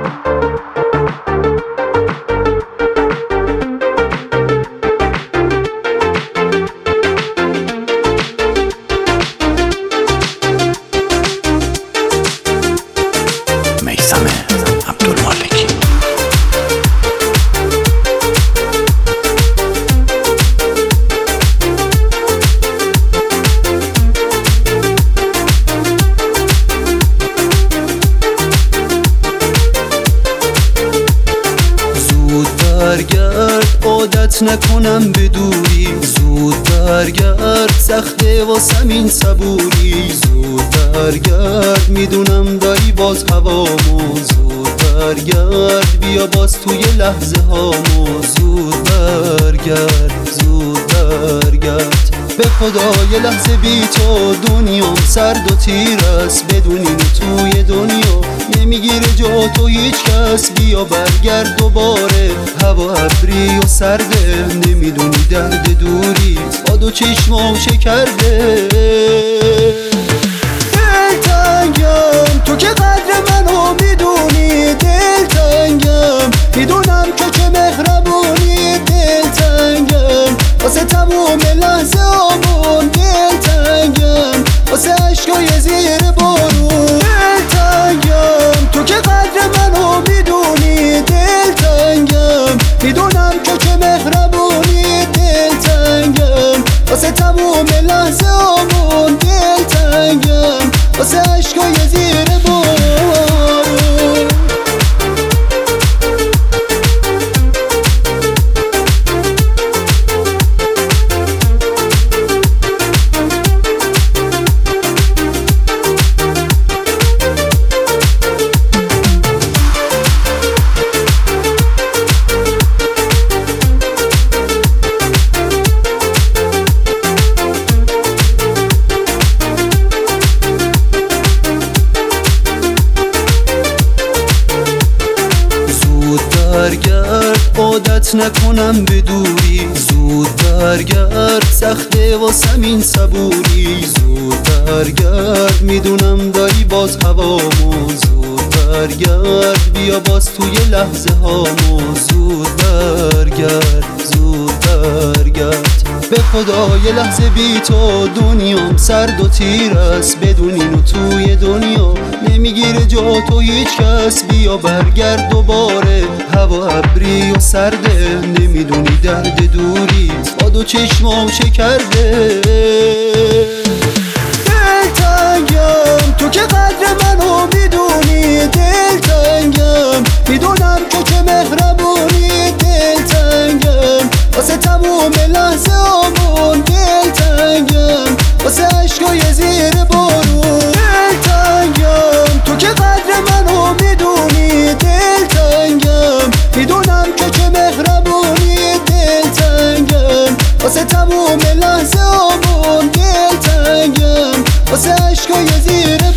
برگرد عادت نکنم به دوری، زود برگرد سخته واسم این صبوری، زود برگرد میدونم داری باز هوامو، زود برگرد بیا باز توی لحظه هامو، زود برگرد زود برگرد به خدا یه لحظه بی تو دنیام سرد و تیر است، بدونین توی دنیا نمیگیره جا تو هیچ کس، بیا برگرد دوباره هوا ابری و سرده، نمیدونی درد دوری با دو چشمام چه کرده، دلتنگم تو که قدر منو میدونی، دلتنگم میدونم که چه مهربونی، دلتنگم واسه تموم لحظه آمون، دلتنگم واسه عشقای زیر بارون، دلتنگم تو که قدر منو میدونی، دلتنگم میدونم که چه مهربونی، دلتنگم واسه تموم لحظه آمون، دلتنگم واسه عشقای زیر بارون. برگرد عادت نکنم به دوری، زود برگرد سخته واسم این صبوری، زود برگرد میدونم داری باز هوامو، زود برگرد بیا باز توی لحظه هامو، زود برگرد زود برگرد به خدا یه لحظه بی تو دنیام سرد و تیر است، بدونین توی دنیا نمیگیره جا تو هیچ کس، بیا برگرد دوباره هوا ابری و سرده، نمیدونی درد دوری با دو چشمام چه کرده، دلتنگم تو که قدر منو میدونی، دلتنگم میدونم که چه مهربونی، دلتنگم واسه تموم لحظه آمون، دلتنگم واسه عشقای زیر بارون، دلتنگم تو که قدر منو میدونی، دلتنگم میدونم که چه مهربونی، دلتنگم واسه تموم لحظه آمون، دلتنگم واسه عشقای زیر